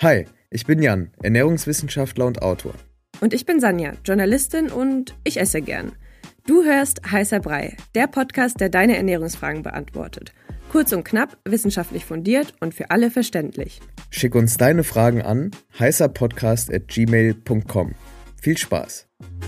Hi, ich bin Jan, Ernährungswissenschaftler und Autor. Und ich bin Sanja, Journalistin und ich esse gern. Du hörst Heißer Brei, der Podcast, der deine Ernährungsfragen beantwortet. Kurz und knapp, wissenschaftlich fundiert und für alle verständlich. Schick uns deine Fragen an heißerpodcast@gmail.com. Viel Spaß!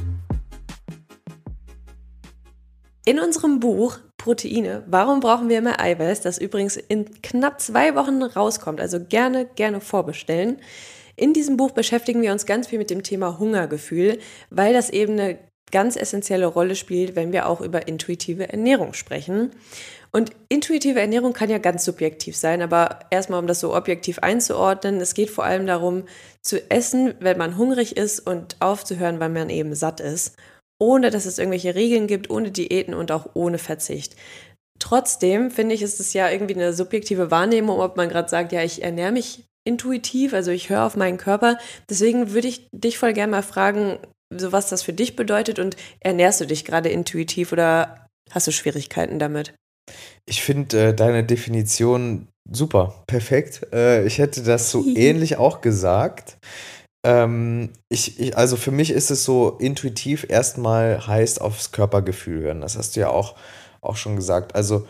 In unserem Buch Proteine, warum brauchen wir mehr Eiweiß, das übrigens in knapp 2 Wochen rauskommt, also gerne vorbestellen. In diesem Buch beschäftigen wir uns ganz viel mit dem Thema Hungergefühl, weil das eben eine ganz essentielle Rolle spielt, wenn wir auch über intuitive Ernährung sprechen. Und intuitive Ernährung kann ja ganz subjektiv sein, aber erstmal, um das so objektiv einzuordnen, es geht vor allem darum, zu essen, wenn man hungrig ist und aufzuhören, wenn man eben satt ist, ohne dass es irgendwelche Regeln gibt, ohne Diäten und auch ohne Verzicht. Trotzdem finde ich, ist es ja irgendwie eine subjektive Wahrnehmung, ob man gerade sagt, ja, ich ernähre mich intuitiv, also ich höre auf meinen Körper. Deswegen würde ich dich voll gerne mal fragen, so was das für dich bedeutet, und ernährst du dich gerade intuitiv oder hast du Schwierigkeiten damit? Ich finde deine Definition super, perfekt. Ich hätte das so ähnlich auch gesagt. Also für mich ist es so, intuitiv erstmal heißt aufs Körpergefühl hören. Das hast du ja auch schon gesagt. Also,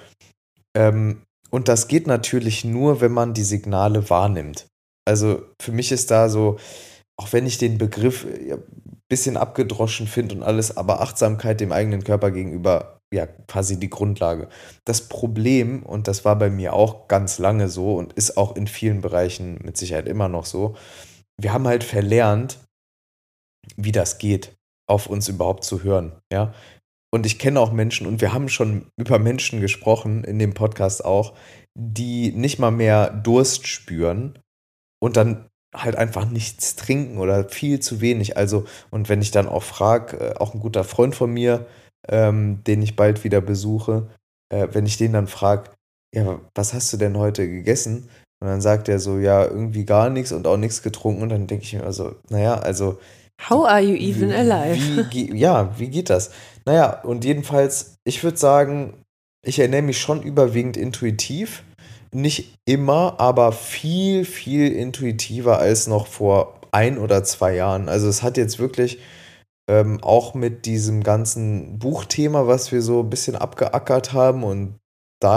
und das geht natürlich nur, wenn man die Signale wahrnimmt. Also für mich ist da so, auch wenn ich den Begriff ja, bisschen abgedroschen finde und alles, aber Achtsamkeit dem eigenen Körper gegenüber, ja, quasi die Grundlage. Das Problem, und das war bei mir auch ganz lange so und ist auch in vielen Bereichen mit Sicherheit immer noch so, wir haben halt verlernt, wie das geht, auf uns überhaupt zu hören, ja. Und ich kenne auch Menschen, und wir haben schon über Menschen gesprochen, in dem Podcast auch, die nicht mal mehr Durst spüren und dann halt einfach nichts trinken oder viel zu wenig. Also, und wenn ich dann auch frage, auch ein guter Freund von mir, den ich bald wieder besuche, wenn ich den dann frage, ja, was hast du denn heute gegessen? Und dann sagt er so, ja, irgendwie gar nichts und auch nichts getrunken. Und dann denke ich mir also, naja, also How are you even alive? wie geht das? Naja, und jedenfalls, ich würde sagen, ich ernähre mich schon überwiegend intuitiv. Nicht immer, aber viel, viel intuitiver als noch vor 1 oder 2 Jahren. Also es hat jetzt wirklich auch mit diesem ganzen Buchthema, was wir so ein bisschen abgeackert haben und da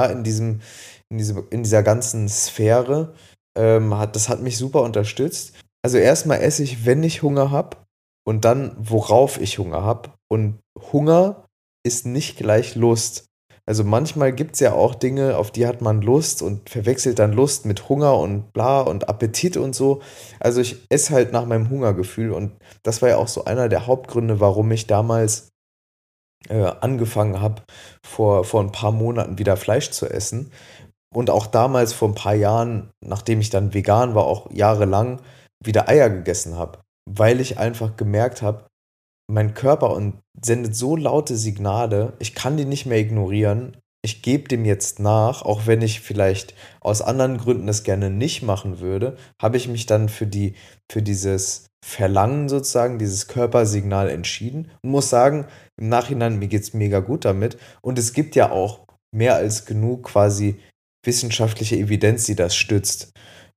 in dieser ganzen Sphäre, das hat mich super unterstützt. Also erstmal esse ich, wenn ich Hunger habe, und dann, worauf ich Hunger habe. Und Hunger ist nicht gleich Lust. Also manchmal gibt es ja auch Dinge, auf die hat man Lust und verwechselt dann Lust mit Hunger und bla und Appetit und so. Also ich esse halt nach meinem Hungergefühl, und das war ja auch so einer der Hauptgründe, warum ich damals angefangen habe, vor ein paar Monaten wieder Fleisch zu essen. Und auch damals vor ein paar Jahren, nachdem ich dann vegan war, auch jahrelang wieder Eier gegessen habe, weil ich einfach gemerkt habe, mein Körper sendet so laute Signale, ich kann die nicht mehr ignorieren. Ich gebe dem jetzt nach, auch wenn ich vielleicht aus anderen Gründen das gerne nicht machen würde, habe ich mich dann für dieses Verlangen sozusagen, dieses Körpersignal entschieden und muss sagen, im Nachhinein, mir geht es mega gut damit. Und es gibt ja auch mehr als genug quasi wissenschaftliche Evidenz, die das stützt.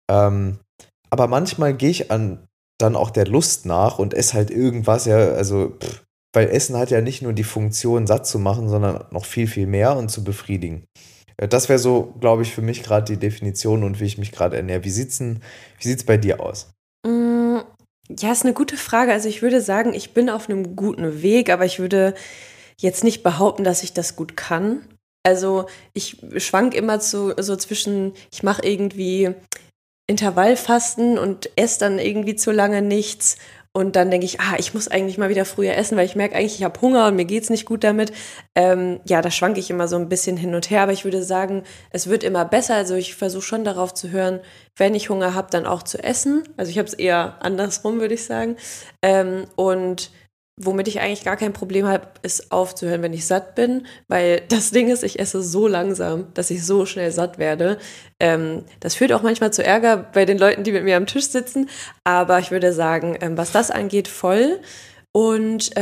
Aber manchmal gehe ich dann auch der Lust nach und esse halt irgendwas, ja, also, weil Essen hat ja nicht nur die Funktion, satt zu machen, sondern noch viel, viel mehr und zu befriedigen. Das wäre so, glaube ich, für mich gerade die Definition und wie ich mich gerade ernähre. Wie sieht's bei dir aus? Ja, ist eine gute Frage. Also ich würde sagen, ich bin auf einem guten Weg, aber ich würde jetzt nicht behaupten, dass ich das gut kann. Also ich schwank immer so zwischen, ich mache irgendwie Intervallfasten und esse dann irgendwie zu lange nichts. Und dann denke ich, ich muss eigentlich mal wieder früher essen, weil ich merke eigentlich, ich habe Hunger und mir geht's nicht gut damit. Ja, da schwanke ich immer so ein bisschen hin und her. Aber ich würde sagen, es wird immer besser. Also ich versuche schon darauf zu hören, wenn ich Hunger habe, dann auch zu essen. Also ich habe es eher andersrum, würde ich sagen. Und womit ich eigentlich gar kein Problem habe, ist aufzuhören, wenn ich satt bin. Weil das Ding ist, ich esse so langsam, dass ich so schnell satt werde. Das führt auch manchmal zu Ärger bei den Leuten, die mit mir am Tisch sitzen. Aber ich würde sagen, was das angeht, voll. Und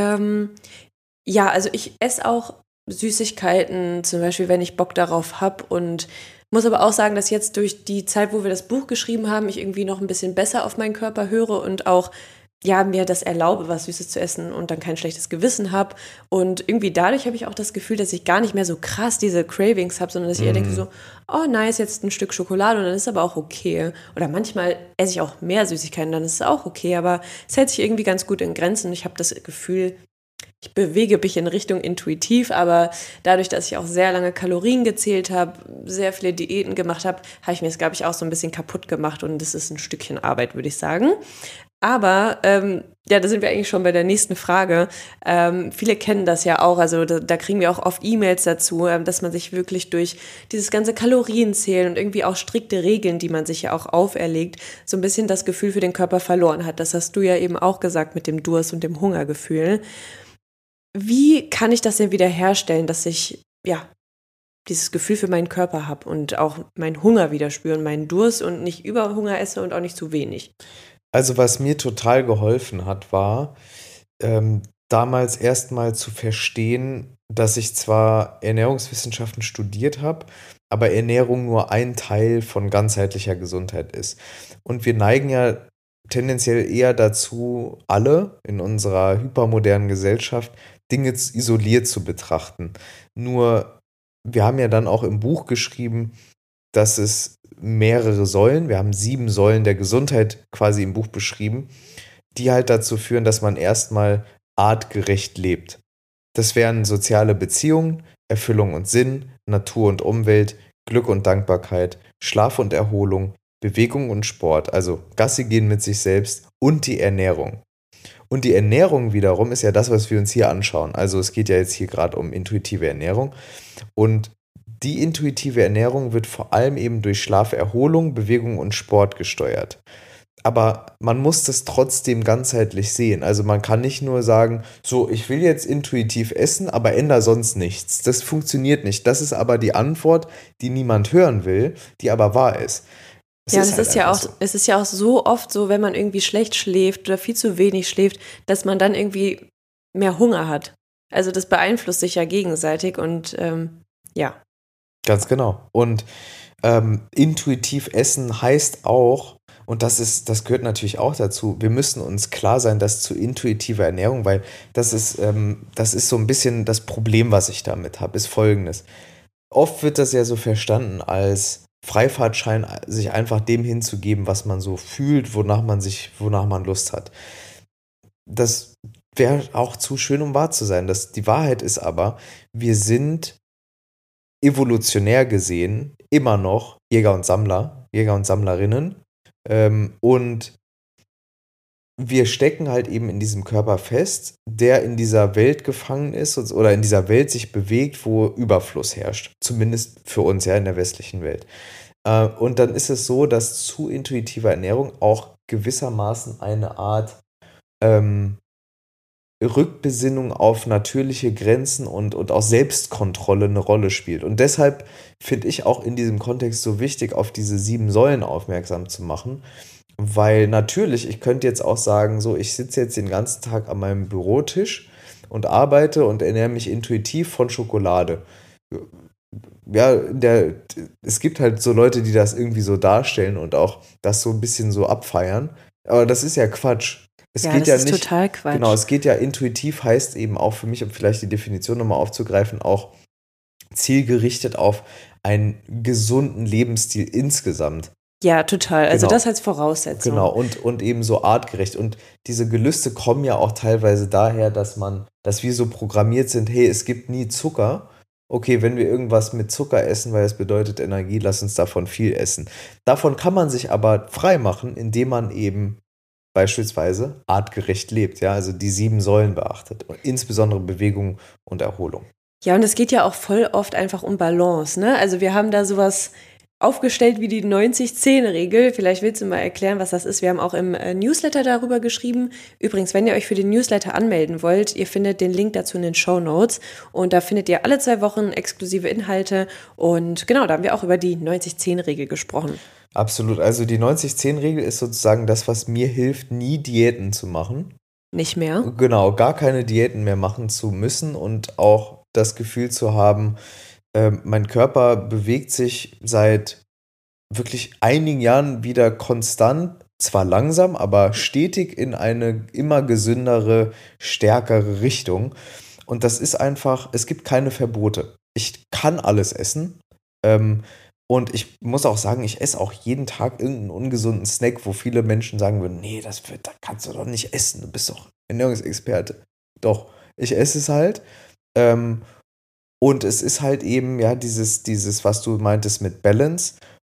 ja, also ich esse auch Süßigkeiten, zum Beispiel, wenn ich Bock darauf habe. Und Muss aber auch sagen, dass jetzt durch die Zeit, wo wir das Buch geschrieben haben, ich irgendwie noch ein bisschen besser auf meinen Körper höre und auch ja, mir das erlaube, was Süßes zu essen und dann kein schlechtes Gewissen habe. Und irgendwie dadurch habe ich auch das Gefühl, dass ich gar nicht mehr so krass diese Cravings habe, sondern dass ich eher denke so, oh nice, jetzt ein Stück Schokolade und dann ist aber auch okay. Oder manchmal esse ich auch mehr Süßigkeiten, dann ist es auch okay. Aber es hält sich irgendwie ganz gut in Grenzen. Ich habe das Gefühl, ich bewege mich in Richtung intuitiv, aber dadurch, dass ich auch sehr lange Kalorien gezählt habe, sehr viele Diäten gemacht habe, habe ich mir das, glaube ich, auch so ein bisschen kaputt gemacht und das ist ein Stückchen Arbeit, würde ich sagen. Aber ja, da sind wir eigentlich schon bei der nächsten Frage. Viele kennen das ja auch, also da kriegen wir auch oft E-Mails dazu, dass man sich wirklich durch dieses ganze Kalorienzählen und irgendwie auch strikte Regeln, die man sich ja auch auferlegt, so ein bisschen das Gefühl für den Körper verloren hat. Das hast du ja eben auch gesagt mit dem Durst und dem Hungergefühl. Wie kann ich das denn wieder herstellen, dass ich ja dieses Gefühl für meinen Körper habe und auch meinen Hunger wieder spüre und meinen Durst und nicht Überhunger esse und auch nicht zu wenig? Also was mir total geholfen hat, war damals erstmal zu verstehen, dass ich zwar Ernährungswissenschaften studiert habe, aber Ernährung nur ein Teil von ganzheitlicher Gesundheit ist. Und wir neigen ja tendenziell eher dazu, alle in unserer hypermodernen Gesellschaft Dinge isoliert zu betrachten. Nur wir haben ja dann auch im Buch geschrieben, dass es mehrere Säulen, wir haben 7 Säulen der Gesundheit quasi im Buch beschrieben, die halt dazu führen, dass man erstmal artgerecht lebt. Das wären soziale Beziehungen, Erfüllung und Sinn, Natur und Umwelt, Glück und Dankbarkeit, Schlaf und Erholung, Bewegung und Sport, also Gassi gehen mit sich selbst und die Ernährung. Und die Ernährung wiederum ist ja das, was wir uns hier anschauen. Also es geht ja jetzt hier gerade um intuitive Ernährung. Und die intuitive Ernährung wird vor allem eben durch Schlaf, Erholung, Bewegung und Sport gesteuert. Aber man muss das trotzdem ganzheitlich sehen. Also man kann nicht nur sagen, so, ich will jetzt intuitiv essen, aber ändere sonst nichts. Das funktioniert nicht. Das ist aber die Antwort, die niemand hören will, die aber wahr ist. Ja, und es ist ja auch so oft so, wenn man irgendwie schlecht schläft oder viel zu wenig schläft, dass man dann irgendwie mehr Hunger hat. Also das beeinflusst sich ja gegenseitig und ja. Ganz genau. Und intuitiv essen heißt auch, und das gehört natürlich auch dazu, wir müssen uns klar sein, dass zu intuitiver Ernährung, weil das ist so ein bisschen das Problem, was ich damit habe, ist folgendes. Oft wird das ja so verstanden als Freifahrtschein, sich einfach dem hinzugeben, was man so fühlt, wonach man Lust hat. Das wäre auch zu schön, um wahr zu sein. Die Wahrheit ist aber, wir sind evolutionär gesehen immer noch Jäger und Sammler, Jäger und Sammlerinnen. Und wir stecken halt eben in diesem Körper fest, der in dieser Welt gefangen ist oder in dieser Welt sich bewegt, wo Überfluss herrscht. Zumindest für uns ja in der westlichen Welt. Und dann ist es so, dass zu intuitiver Ernährung auch gewissermaßen eine Art Rückbesinnung auf natürliche Grenzen und auch Selbstkontrolle eine Rolle spielt. Und deshalb finde ich auch in diesem Kontext so wichtig, auf diese 7 Säulen aufmerksam zu machen, weil natürlich, ich könnte jetzt auch sagen, so, ich sitze jetzt den ganzen Tag an meinem Bürotisch und arbeite und ernähre mich intuitiv von Schokolade. Ja, es gibt halt so Leute, die das irgendwie so darstellen und auch das so ein bisschen so abfeiern. Aber das ist ja Quatsch. Es Ja, geht das ja ist nicht, total Quatsch. genau, es geht ja intuitiv, heißt eben auch für mich, um vielleicht die Definition nochmal aufzugreifen, auch zielgerichtet auf einen gesunden Lebensstil insgesamt. Ja, total. Also Genau. das als Voraussetzung. Genau, und eben so artgerecht. Und diese Gelüste kommen ja auch teilweise daher, dass wir so programmiert sind, hey, es gibt nie Zucker. Okay, wenn wir irgendwas mit Zucker essen, weil es bedeutet Energie, lass uns davon viel essen. Davon kann man sich aber frei machen, indem man eben beispielsweise artgerecht lebt, ja, also die 7 Säulen beachtet, und insbesondere Bewegung und Erholung. Ja, und es geht ja auch voll oft einfach um Balance, ne? Also wir haben da sowas aufgestellt wie die 90-10-Regel. Vielleicht willst du mal erklären, was das ist. Wir haben auch im Newsletter darüber geschrieben. Übrigens, wenn ihr euch für den Newsletter anmelden wollt, ihr findet den Link dazu in den Shownotes und da findet ihr alle 2 Wochen exklusive Inhalte und genau, da haben wir auch über die 90-10-Regel gesprochen. Absolut, also die 90-10-Regel ist sozusagen das, was mir hilft, nie Diäten zu machen. Nicht mehr? Genau, gar keine Diäten mehr machen zu müssen und auch das Gefühl zu haben, Mein Körper bewegt sich seit wirklich einigen Jahren wieder konstant, zwar langsam, aber stetig in eine immer gesündere, stärkere Richtung. Und das ist einfach, es gibt keine Verbote. Ich kann alles essen. Ähm, und ich muss auch sagen, ich esse auch jeden Tag irgendeinen ungesunden Snack, wo viele Menschen sagen würden, nee, das kannst du doch nicht essen, du bist doch Ernährungsexperte. Doch, ich esse es halt. Ähm, und es ist halt eben, ja, dieses, was du meintest mit Balance.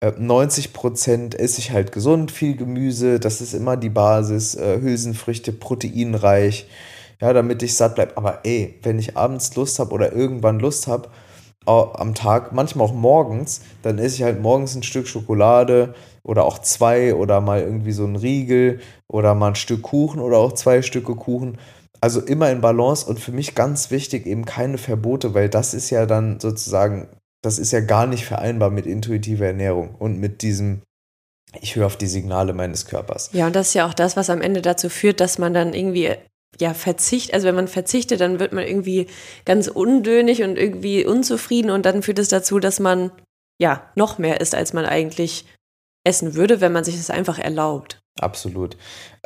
90% esse ich halt gesund, viel Gemüse, das ist immer die Basis, Hülsenfrüchte, proteinreich, ja, damit ich satt bleibe. Aber ey, wenn ich abends Lust habe oder irgendwann Lust habe, am Tag, manchmal auch morgens, dann esse ich halt morgens ein Stück Schokolade oder auch zwei oder mal irgendwie so ein Riegel oder mal ein Stück Kuchen oder auch zwei Stücke Kuchen. Also immer in Balance und für mich ganz wichtig eben keine Verbote, weil das ist ja dann sozusagen, das ist ja gar nicht vereinbar mit intuitiver Ernährung und mit diesem, ich höre auf die Signale meines Körpers. Ja, und das ist ja auch das, was am Ende dazu führt, dass man dann irgendwie ja also wenn man verzichtet, dann wird man irgendwie ganz undönig und irgendwie unzufrieden und dann führt es dazu, dass man ja noch mehr isst, als man eigentlich essen würde, wenn man sich das einfach erlaubt. Absolut.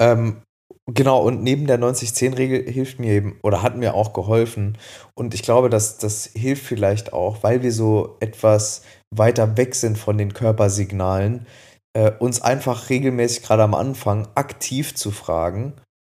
Genau, und neben der 90-10-Regel hilft mir eben, oder hat mir auch geholfen, und ich glaube, dass das hilft vielleicht auch, weil wir so etwas weiter weg sind von den Körpersignalen, uns einfach regelmäßig gerade am Anfang aktiv zu fragen,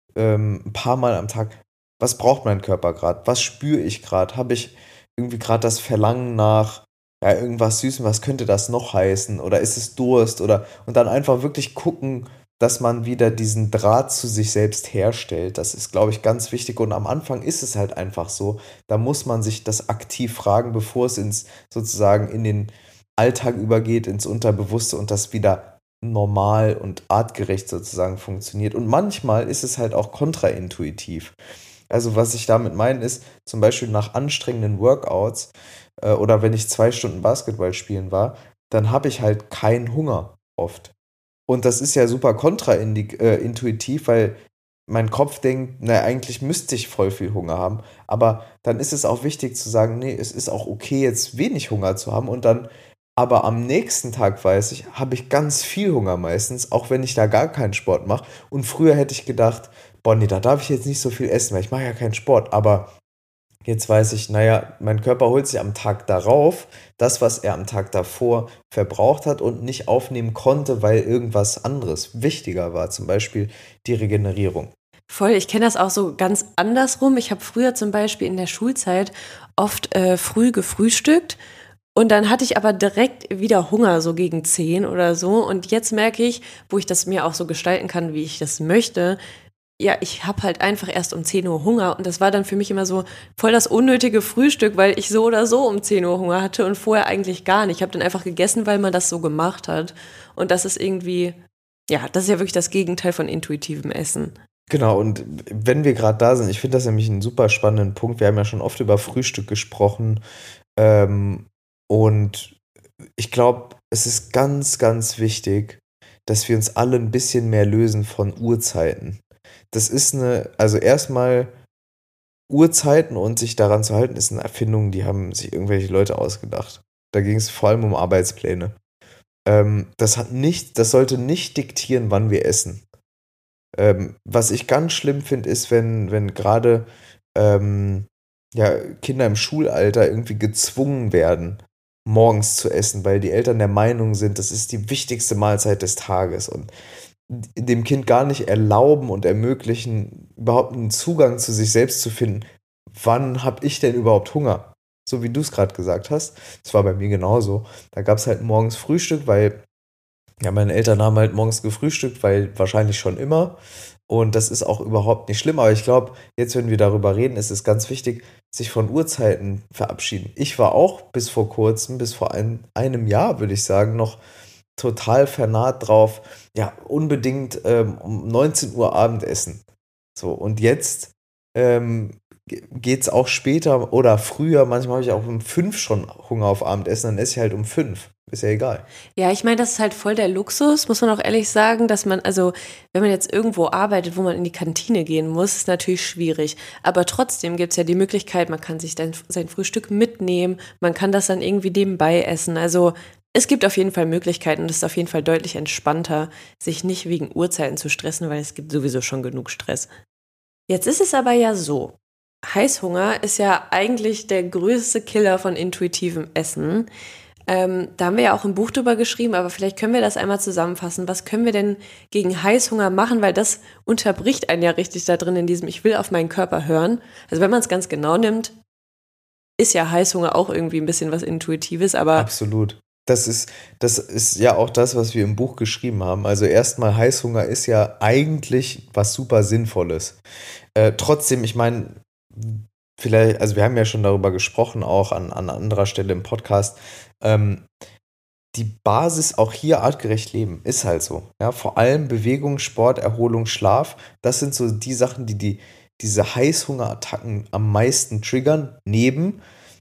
ein paar Mal am Tag, was braucht mein Körper gerade? Was spüre ich gerade? Habe ich irgendwie gerade das Verlangen nach ja, irgendwas Süßem? Was könnte das noch heißen? Oder ist es Durst? Oder und dann einfach wirklich gucken, dass man wieder diesen Draht zu sich selbst herstellt. Das ist, glaube ich, ganz wichtig. Und am Anfang ist es halt einfach so. Da muss man sich das aktiv fragen, bevor es sozusagen in den Alltag übergeht, ins Unterbewusste und das wieder normal und artgerecht sozusagen funktioniert. Und manchmal ist es halt auch kontraintuitiv. Also was ich damit meine ist, zum Beispiel nach anstrengenden Workouts oder wenn ich 2 Stunden Basketball spielen war, dann habe ich halt keinen Hunger oft. Und das ist ja super kontraintuitiv, weil mein Kopf denkt, na, eigentlich müsste ich voll viel Hunger haben. Aber dann ist es auch wichtig zu sagen, nee, es ist auch okay, jetzt wenig Hunger zu haben. Und dann, aber am nächsten Tag weiß ich, habe ich ganz viel Hunger meistens, auch wenn ich da gar keinen Sport mache. Und früher hätte ich gedacht, boah, nee, da darf ich jetzt nicht so viel essen, weil ich mache ja keinen Sport. Aber jetzt weiß ich, naja, mein Körper holt sich am Tag darauf das, was er am Tag davor verbraucht hat und nicht aufnehmen konnte, weil irgendwas anderes wichtiger war, zum Beispiel die Regenerierung. Voll, ich kenne das auch so ganz andersrum. Ich habe früher zum Beispiel in der Schulzeit oft früh gefrühstückt und dann hatte ich aber direkt wieder Hunger, so gegen 10 oder so. Und jetzt merke ich, wo ich das mir auch so gestalten kann, wie ich das möchte, ja, ich habe halt einfach erst um 10 Uhr Hunger und das war dann für mich immer so voll das unnötige Frühstück, weil ich so oder so um 10 Uhr Hunger hatte und vorher eigentlich gar nicht. Ich habe dann einfach gegessen, weil man das so gemacht hat. Und das ist irgendwie, ja, das ist ja wirklich das Gegenteil von intuitivem Essen. Genau, und wenn wir gerade da sind, ich finde das nämlich einen super spannenden Punkt. Wir haben ja schon oft über Frühstück gesprochen. Und ich glaube, es ist ganz, ganz wichtig, dass wir uns alle ein bisschen mehr lösen von Uhrzeiten. Das ist also erstmal Uhrzeiten und sich daran zu halten, ist eine Erfindung, die haben sich irgendwelche Leute ausgedacht. Da ging es vor allem um Arbeitspläne. Das sollte nicht diktieren, wann wir essen. Was ich ganz schlimm finde, ist, wenn gerade ja, Kinder im Schulalter irgendwie gezwungen werden, morgens zu essen, weil die Eltern der Meinung sind, das ist die wichtigste Mahlzeit des Tages und dem Kind gar nicht erlauben und ermöglichen, überhaupt einen Zugang zu sich selbst zu finden. Wann habe ich denn überhaupt Hunger? So wie du es gerade gesagt hast. Das war bei mir genauso. Da gab es halt morgens Frühstück, weil ja, meine Eltern haben halt morgens gefrühstückt, weil wahrscheinlich schon immer. Und das ist auch überhaupt nicht schlimm. Aber ich glaube, jetzt, wenn wir darüber reden, ist es ganz wichtig, sich von Uhrzeiten verabschieden. Ich war auch bis vor kurzem, bis vor einem Jahr, würde ich sagen, noch total vernarrt drauf, ja, unbedingt um 19 Uhr Abendessen. So, und jetzt geht es auch später oder früher, manchmal habe ich auch um 5 schon Hunger auf Abendessen, dann esse ich halt um 5. Ist ja egal. Ja, ich meine, das ist halt voll der Luxus, muss man auch ehrlich sagen, dass man, also wenn man jetzt irgendwo arbeitet, wo man in die Kantine gehen muss, ist natürlich schwierig. Aber trotzdem gibt es ja die Möglichkeit, man kann sich dann sein Frühstück mitnehmen, man kann das dann irgendwie nebenbei essen. Also es gibt auf jeden Fall Möglichkeiten und es ist auf jeden Fall deutlich entspannter, sich nicht wegen Uhrzeiten zu stressen, weil es gibt sowieso schon genug Stress. Jetzt ist es aber ja so, Heißhunger ist ja eigentlich der größte Killer von intuitivem Essen. Da haben wir ja auch ein Buch drüber geschrieben, aber vielleicht können wir das einmal zusammenfassen. Was können wir denn gegen Heißhunger machen? Weil das unterbricht einen ja richtig da drin in diesem Ich will auf meinen Körper hören. Also wenn man es ganz genau nimmt, ist ja Heißhunger auch irgendwie ein bisschen was Intuitives, aber Absolut. Das ist ja auch das, was wir im Buch geschrieben haben. Also erstmal, Heißhunger ist ja eigentlich was super Sinnvolles. Trotzdem, ich meine, vielleicht, also wir haben ja schon darüber gesprochen, auch an anderer Stelle im Podcast. Die Basis auch hier artgerecht leben, ist halt so. Ja, vor allem Bewegung, Sport, Erholung, Schlaf, das sind so die Sachen, die diese Heißhungerattacken am meisten triggern, neben,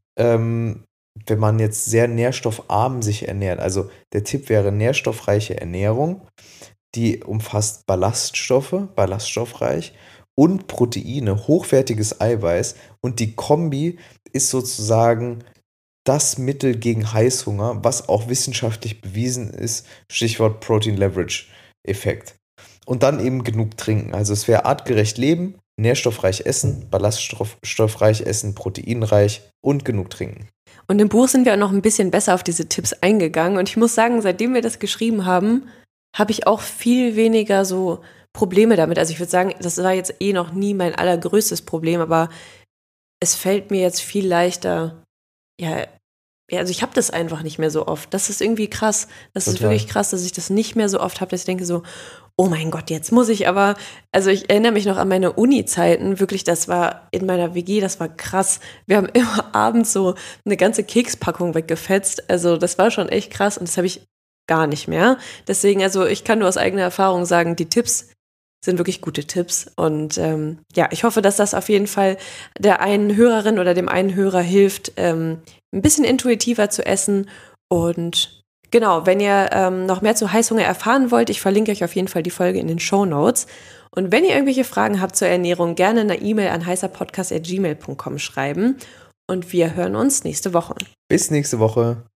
wenn man jetzt sehr nährstoffarm sich ernährt. Also der Tipp wäre nährstoffreiche Ernährung, die umfasst ballaststoffreich und Proteine, hochwertiges Eiweiß, und die Kombi ist sozusagen das Mittel gegen Heißhunger, was auch wissenschaftlich bewiesen ist, Stichwort Protein Leverage Effekt. Und dann eben genug trinken. Also es wäre artgerecht leben, nährstoffreich essen, ballaststoffreich essen, proteinreich und genug trinken. und im Buch sind wir auch noch ein bisschen besser auf diese Tipps eingegangen. Und ich muss sagen, seitdem wir das geschrieben haben, habe ich auch viel weniger so Probleme damit. Also ich würde sagen, das war jetzt eh noch nie mein allergrößtes Problem, aber es fällt mir jetzt viel leichter, ja, also ich habe das einfach nicht mehr so oft. Das ist irgendwie krass. Das ist Total. wirklich krass, dass ich das nicht mehr so oft habe, dass ich denke so, oh mein Gott, jetzt muss ich aber, also ich erinnere mich noch an meine Uni-Zeiten, wirklich, das war in meiner WG, das war krass. Wir haben immer abends so eine ganze Kekspackung weggefetzt. Also das war schon echt krass und das habe ich gar nicht mehr. Deswegen, also ich kann nur aus eigener Erfahrung sagen, die Tipps sind wirklich gute Tipps. Und ja, ich hoffe, dass das auf jeden Fall der einen Hörerin oder dem einen Hörer hilft, ein bisschen intuitiver zu essen. Und genau, wenn ihr noch mehr zu Heißhunger erfahren wollt, ich verlinke euch auf jeden Fall die Folge in den Shownotes. Und wenn ihr irgendwelche Fragen habt zur Ernährung, gerne eine E-Mail an heißerpodcast@gmail.com schreiben. Und wir hören uns nächste Woche. Bis nächste Woche.